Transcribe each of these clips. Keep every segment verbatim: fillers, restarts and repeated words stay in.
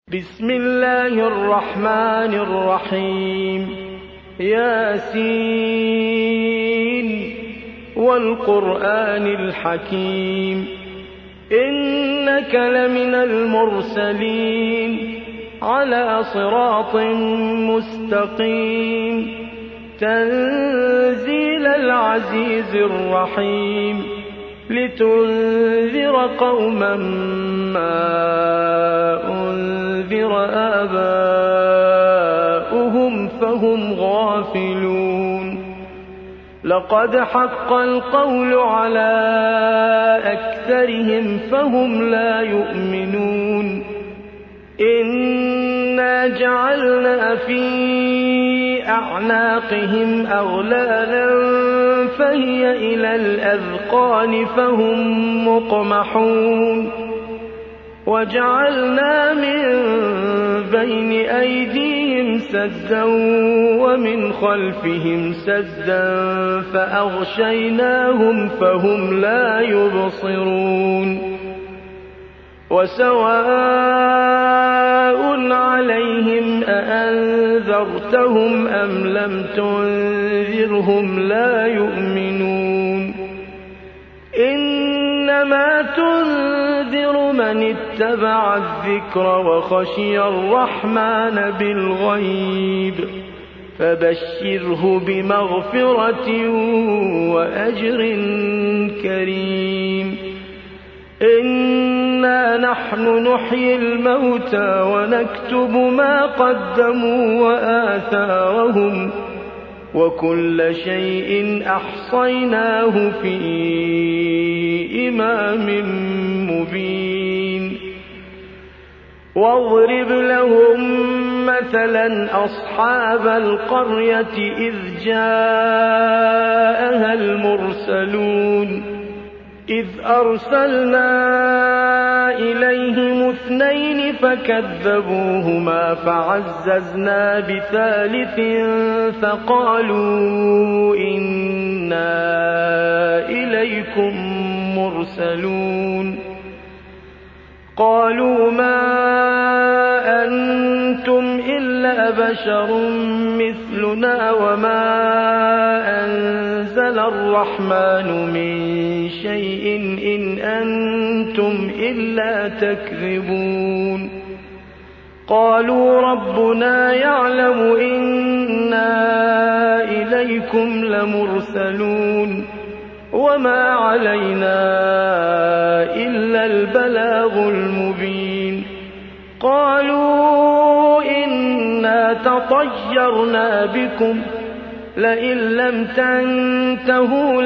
بسم الله الرحمن الرحيم ياسين والقرآن الحكيم إنك لمن المرسلين على صراط مستقيم تنزيل العزيز الرحيم لتنذر قوما ما أنذر آباؤهم فهم غافلون لقد حق القول على أكثرهم فهم لا يؤمنون إنا جعلنا في أعناقهم أغلالا فهي إلى الأذقان فهم مقمحون وجعلنا من بين أيديهم سدا ومن خلفهم سدا فأغشيناهم فهم لا يبصرون وسواء عليهم أأنذرتهم أم لم تنذرهم لا يؤمنون إنما تنذر من اتبع الذكر وخشي الرحمن بالغيب فبشره بمغفرة وأجر كريم إنا نحن نحيي الموتى ونكتب ما قدموا وآثارهم وكل شيء أحصيناه في إمام مبين واضرب لهم مثلا أصحاب القرية إذ جاءها المرسلون إذ أرسلنا إليهم اثنين فكذبوهما فعززنا بثالث فقالوا إنا إليكم مرسلون قالوا ما أنتم إلا بشر مثلنا وما أنزل الرحمن من شيء إن أنتم إلا تكذبون قالوا ربنا يعلم إنا إليكم لمرسلون وما علينا إلا البلاغ المبين قالوا إنا تطيرنا بكم لئن لم تنتهوا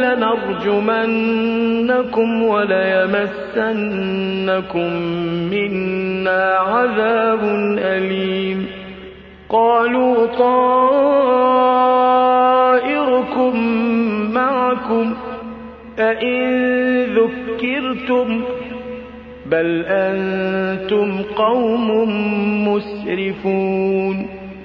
لنرجمنكم وليمسنكم منا عذاب أليم قالوا طائركم معكم أئن ذكرتم بل أنتم قوم مسرفون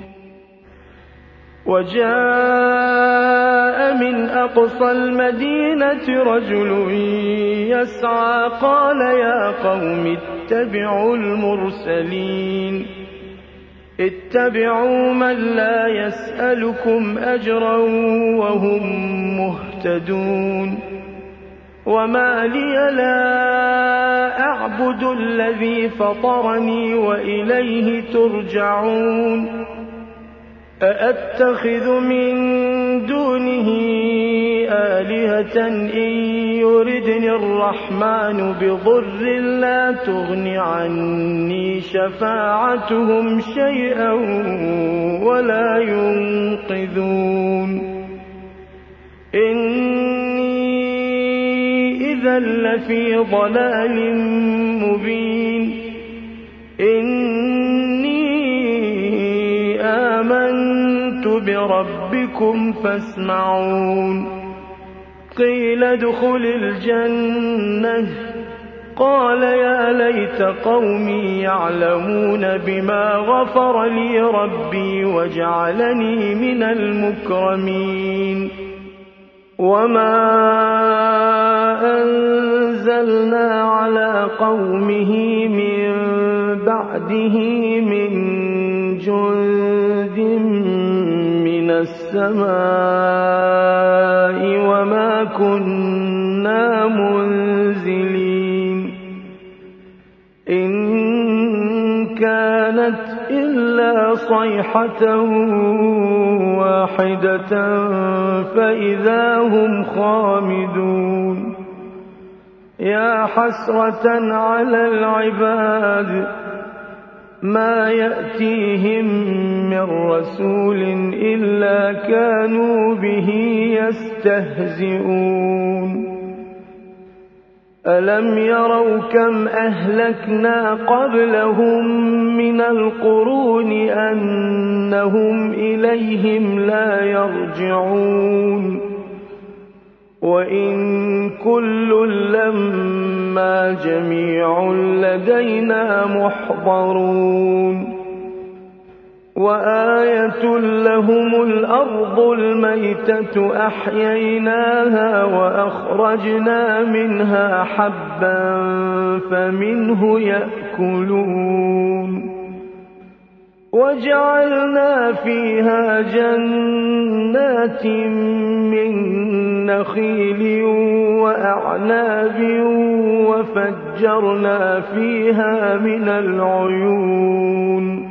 وجاء من أقصى المدينة رجل يسعى قال يا قوم اتبعوا المرسلين اتبعوا من لا يسألكم أجرا وهم مهتدون وما لي لا أعبد الذي فطرني وإليه ترجعون أأتخذ من دونه آلهة إن يردني الرحمن بضر لا تغن عني شفاعتهم شيئا ولا ينقذون إني إذا لفي ضلال مبين إني آمنت بربكم فاسمعون قيل ادخل الجنة قال يا ليت قومي يعلمون بما غفر لي ربي وجعلني من المكرمين وما أنزلنا على قومه من بَعْدِهِ مِن جُندٍ مِّنَ السَّمَاءِ وَمَا كُنَّا مُنزِلِينَ إِن كَانَتْ إِلَّا صَيْحَةً وَاحِدَةً فَإِذَا هُمْ خَامِدُونَ يَا حَسْرَةً عَلَى الْعِبَادِ مَا يَأْتِيهِم مِّن رَّسُولٍ إِلَّا كَانُوا بِهِ يَسْتَهْزِئُونَ أَلَمْ يَرَوْا كَمْ أَهْلَكْنَا قَبْلَهُم مِّنَ الْقُرُونِ أَنَّهُمْ إِلَيْهِمْ لَا يَرْجِعُونَ وَإِن كُلٌّ لَّمَّا جَمِيعٌ لَّدَيْنَا مُحْضَرُونَ وَآيَةٌ لَّهُمُ الْأَرْضُ الْمَيْتَةُ أَحْيَيْنَاهَا وَأَخْرَجْنَا مِنْهَا حَبًّا فَمِنْهُ يَأْكُلُونَ وَجَعَلْنَا فِيهَا جَنَّاتٍ مِّن نَّخِيلٍ وَأَعْنَابٍ وَفَجَّرْنَا فِيهَا مِنَ الْعُيُونِ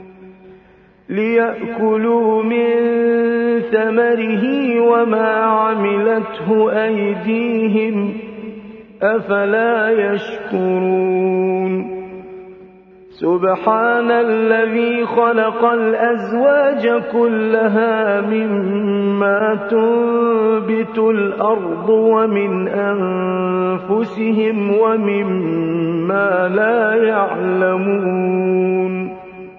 لِيَأْكُلُوا مِن ثَمَرِهِ وَمَا عَمِلَتْهُ أَيْدِيهِمْ أَفَلَا يَشْكُرُونَ سُبْحَانَ الَّذِي خَلَقَ الْأَزْوَاجَ كُلَّهَا مِمَّا تُنبِتُ الْأَرْضُ وَمِنْ أَنفُسِهِمْ وَمِمَّا لَا يَعْلَمُونَ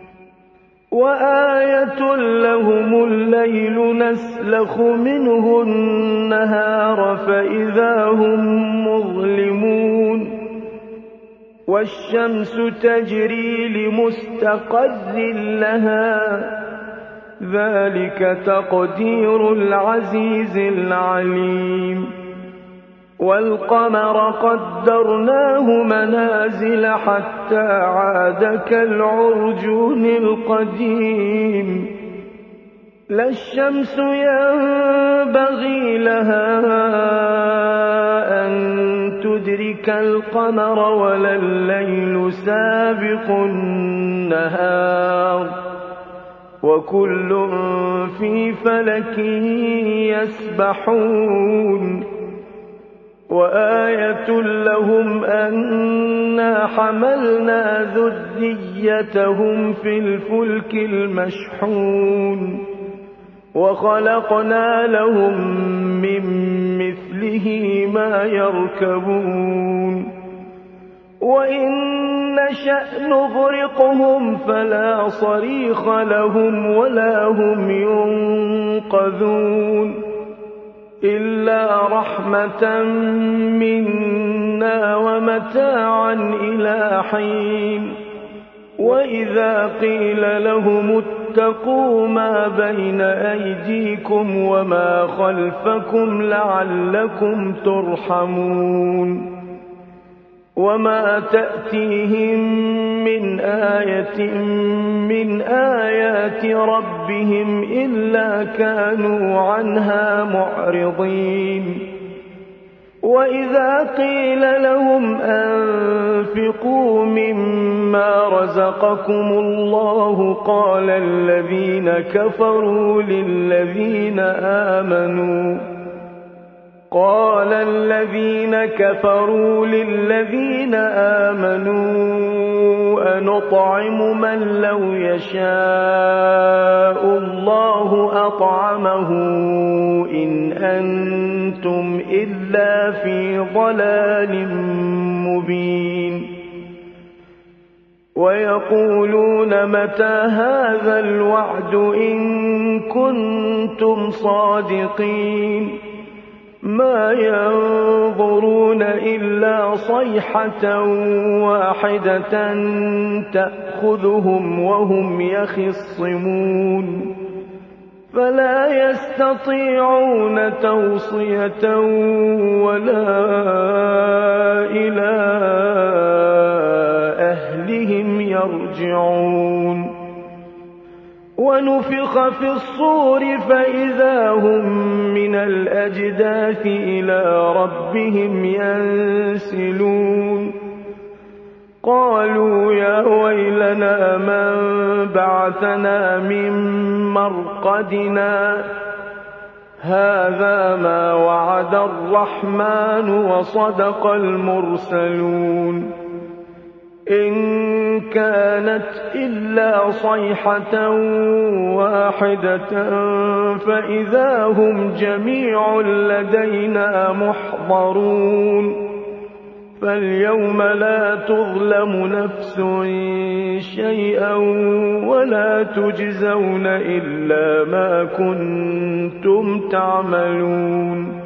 وَآيَةٌ لَّهُمُ اللَّيْلُ نَسْلَخُ مِنْهُ النَّهَارَ فَإِذَا هُم مُّظْلِمُونَ وَالشَّمْسُ تَجْرِي لِمُسْتَقَرٍّ لَّهَا ذَلِكَ تَقْدِيرُ الْعَزِيزِ الْعَلِيمِ وَالْقَمَرَ قَدَّرْنَاهُ مَنَازِلَ حَتَّىٰ عَادَ كَالْعُرْجُونِ الْقَدِيمِ لَا الشَّمْسُ يَنبَغِي لَهَا أَن تُدْرِكَ الْقَمَرَ وَلَا اللَّيْلُ سَابِقُ النَّهَارِ وَكُلٌّ فِي فَلَكٍ يَسْبَحُونَ وَآيَةٌ لَّهُمْ أَنَّا حَمَلْنَا ذُرِّيَّتَهُمْ فِي الْفُلْكِ الْمَشْحُونِ وَخَلَقْنَا لَهُم مِّن مِّثْلِهِ مَا يَرْكَبُونَ وَإِن نَّشَأْ نُغْرِقْهُمْ فَلَا صَرِيخَ لَهُمْ وَلَا هُمْ يُنقَذُونَ إِلَّا رَحْمَةً مِّنَّا وَمَتَاعًا إِلَىٰ حِينٍ وَإِذَا قِيلَ لَهُمُ اتَّقُوا مَا بَيْنَ أَيْدِيكُمْ وَمَا خَلْفَكُمْ لَعَلَّكُمْ تُرْحَمُونَ وَمَا تَأْتِيهِم مِّنْ آيَةٍ مِّنْ آيَاتِ رَبِّهِمْ إِلَّا كَانُوا عَنْهَا مُعْرِضِينَ وَإِذَا قِيلَ لَهُمْ أَنفِقُوا مِمَّا رَزَقَكُمُ اللَّهُ قَالَ الَّذِينَ كَفَرُوا لِلَّذِينَ آمَنُوا قال الذين كفروا للذين آمنوا أنطعم من لو يشاء الله أطعمه إن أنتم إلا في ضلال مبين ويقولون متى هذا الوعد إن كنتم صادقين ما ينظرون إلا صيحة واحدة تأخذهم وهم يخصمون فلا يستطيعون توصية ولا إلى أهلهم يرجعون ونفخ في الصور فإذا هم من الأجداث إلى ربهم ينسلون قالوا يا ويلنا من بعثنا من مرقدنا هذا ما وعد الرحمن وصدق المرسلون إن كانت إلا صيحة واحدة فإذا هم جميع لدينا محضرون فاليوم لا تظلم نفس شيئا ولا تجزون إلا ما كنتم تعملون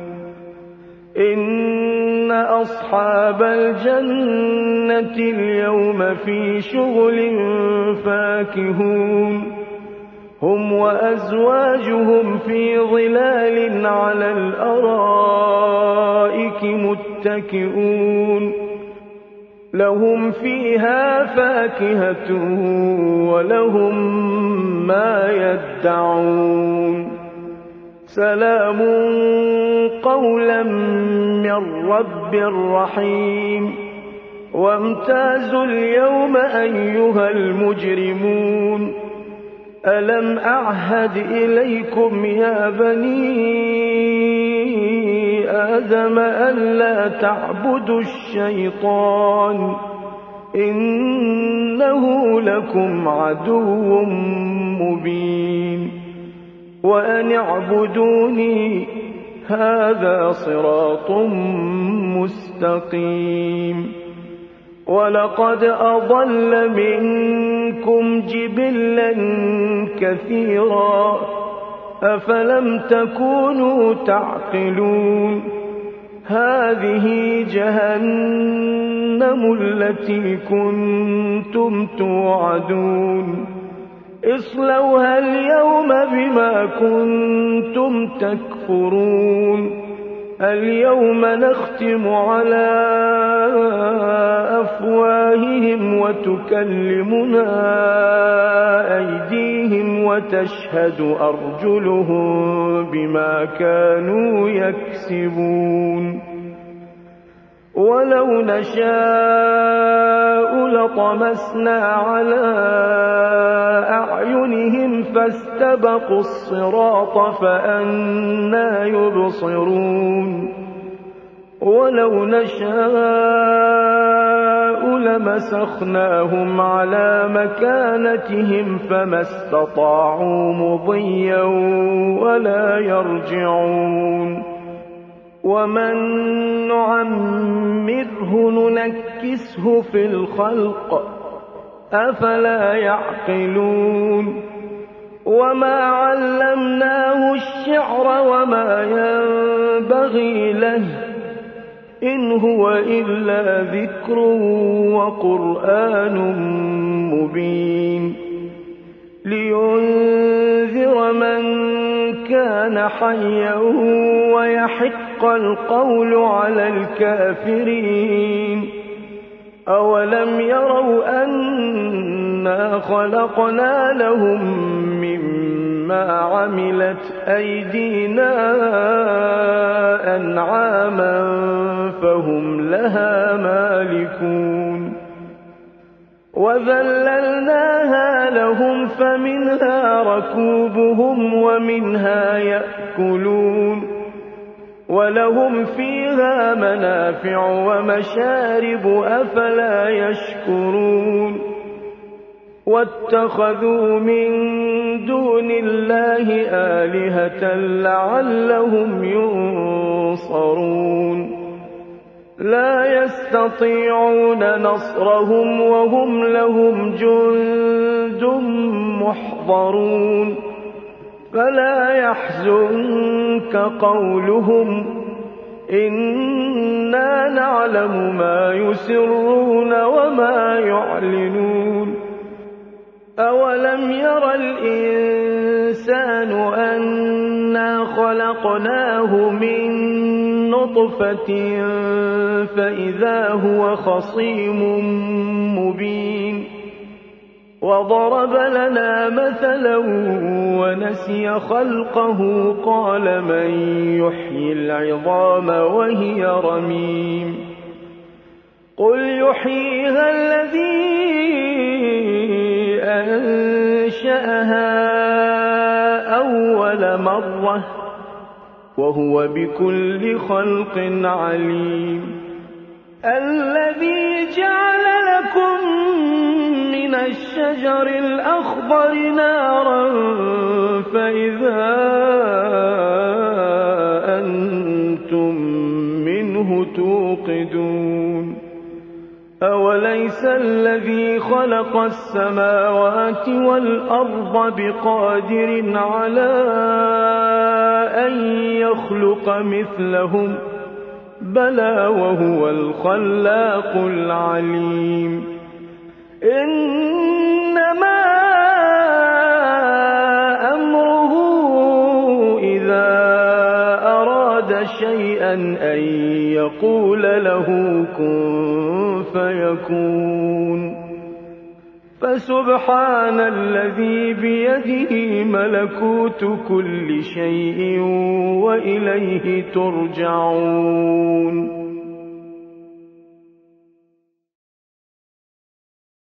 إن أصحاب الجنة اليوم في شغل فاكهون هم وأزواجهم في ظلال على الأرائك متكئون لهم فيها فاكهة ولهم ما يدعون سلام قولا من رب رحيم وامتازوا اليوم أيها المجرمون ألم أعهد إليكم يا بني آدم ألا تعبدوا الشيطان إنه لكم عدو مبين وأن اعبدوني هذا صراط مستقيم ولقد أضل منكم جبلا كثيرا أفلم تكونوا تعقلون هذه جهنم التي كنتم توعدون اصلوها اليوم بما كنتم تكفرون اليوم نختم على أفواههم وتكلمنا أيديهم وتشهد أرجلهم بما كانوا يكسبون ولو نشاء لطمسنا على أعينهم فاستبقوا الصراط فأنى يبصرون ولو نشاء لمسخناهم على مكانتهم فما استطاعوا مضيا ولا يرجعون ومن نعمره ننكسه في الخلق أفلا يعقلون وما علمناه الشعر وما ينبغي له إن هو إلا ذكر وقرآن مبين لينذر من كان حيا ويحق القول على الكافرين أولم يروا أنا خلقنا لهم مما عملت أيدينا أنعاما فهم لها مالكون وذللناها لهم فمنها ركوبهم ومنها يأكلون ولهم فيها منافع ومشارب أفلا يشكرون واتخذوا من دون الله آلهة لعلهم ينصرون لا يستطيعون نصرهم وهم لهم جند محضرون فلا يحزنك قولهم إنا نعلم ما يسرون وما يعلنون أولم ير الإنسان أنا خلقناه من نطفة فإذا هو خصيم مبين وضرب لنا مثلا ونسي خلقه قال من يحيي العظام وهي رميم قل يحييها الذي أنشأها أول مرة وهو بكل خلق عليم الذي جعل لكم من الشجر الأخضر نارا فإذا أنتم منه توقدون أوليس الذي خلق السماوات والأرض بقادر على أن يخلق مثلهم بلى وهو الخلاق العليم إنما أمره إذا أراد شيئا أن يقول له كن فيكون فسبحان الذي بيده ملكوت كل شيء وإليه ترجعون